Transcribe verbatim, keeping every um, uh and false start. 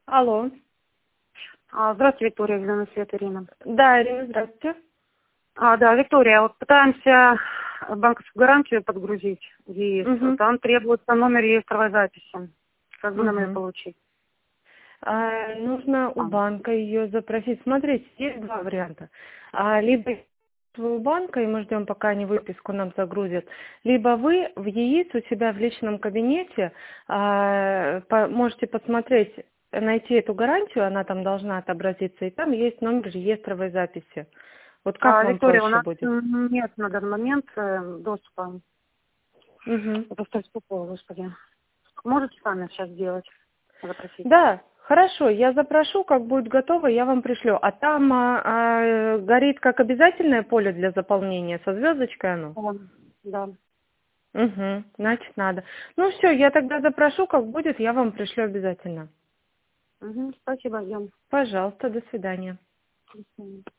Алло. А, здравствуйте, Виктория, Елена Света, Ирина. Да, Ирина, здравствуйте. А, да, Виктория, вот пытаемся банковскую гарантию подгрузить в ЕИС. Угу. Там требуется номер реестровой записи. Как бы нам ее Угу. получить? А, нужно у А, банка ее запросить. Смотрите, есть два варианта. А, либо у банка, и мы ждем, пока они выписку нам загрузят, либо вы в ЕИС у себя в личном кабинете а, по, можете посмотреть, найти эту гарантию, она там должна отобразиться, и там есть номер реестровой записи. Вот как А, вам Виктория, у проще нас будет? м, нет на данный момент э, доступа. Угу. Это что такое, господи. Можете сами сейчас сделать, запросить? Да, хорошо, я запрошу, как будет готово, я вам пришлю. А там а, а, горит как обязательное поле для заполнения, со звездочкой оно? Да. Да. Угу, значит надо. Ну все, я тогда запрошу, как будет, я вам пришлю обязательно. Угу, спасибо, ждем. Пожалуйста, до свидания. До свидания.